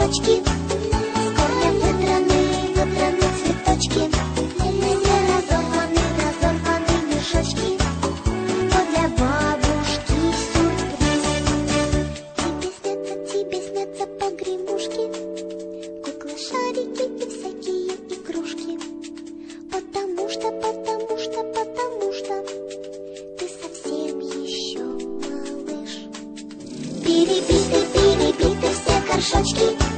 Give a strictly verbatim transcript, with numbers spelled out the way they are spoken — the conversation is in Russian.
горшочки, с корнем выдраны, выдраны цветочки, все разорваны, разорваны мешочки. Вот для бабушки сюрприз. Тебе снятся, тебе снятся погремушки, куклы, шарики и всякие игрушки. Потому что, потому что, потому что ты совсем еще малыш. Перебиты, перебиты все горшочки,